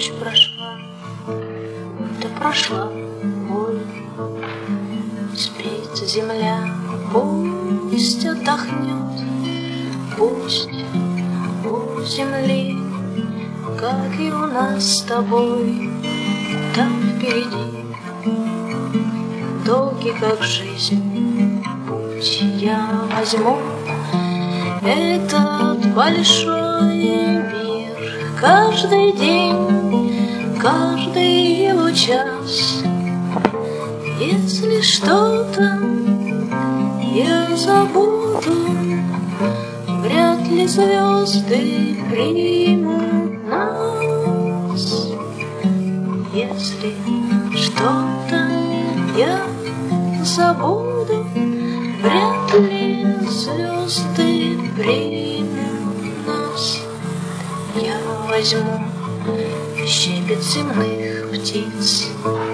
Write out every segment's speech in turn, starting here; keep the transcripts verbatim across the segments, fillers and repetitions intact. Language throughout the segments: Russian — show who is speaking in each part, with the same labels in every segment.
Speaker 1: ночь прошла, да прошла боль. Спит земля, пусть отдохнет, пусть у земли, как и у нас с тобой, там впереди долгий, как жизнь, путь я возьму. Этот большой мир, каждый день, каждый его час. Если что-то я забуду, вряд ли звезды примут нас. Если что-то я забуду, вряд ли звезды примут нас. Я возьму щебет земных птиц,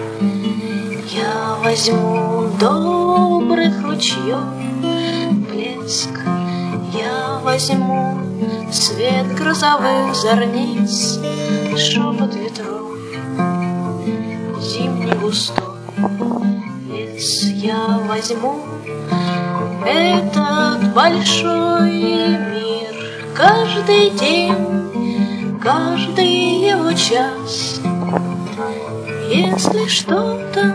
Speaker 1: я возьму добрых ручьев блеск, я возьму свет грозовых зорниц, шепот ветров, зимний густой лес. Я возьму этот большой мир, каждый день, каждый его час. Если что-то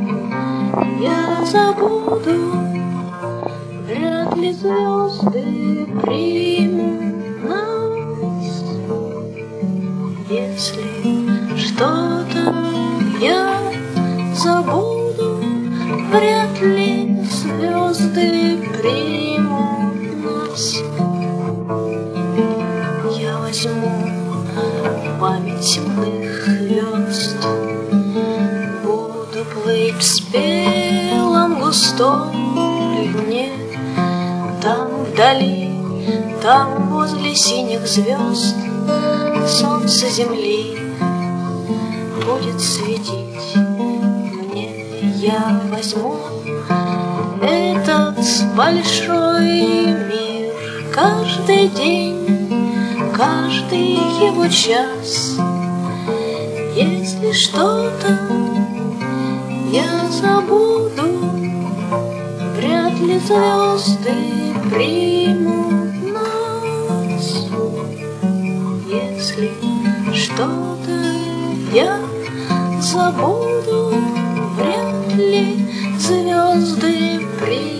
Speaker 1: я забуду, вряд ли звезды примут нас. Если что-то я забуду, вряд ли звезды примут нас. Я возьму память земных звезд, буду плыть в спелом густом льне. Там вдали, там возле синих звезд солнце земли будет светить мне. Я возьму этот большой мир, каждый день, каждый его час. Если что-то я забуду, вряд ли звезды примут нас. Если что-то я забуду, вряд ли звезды примут.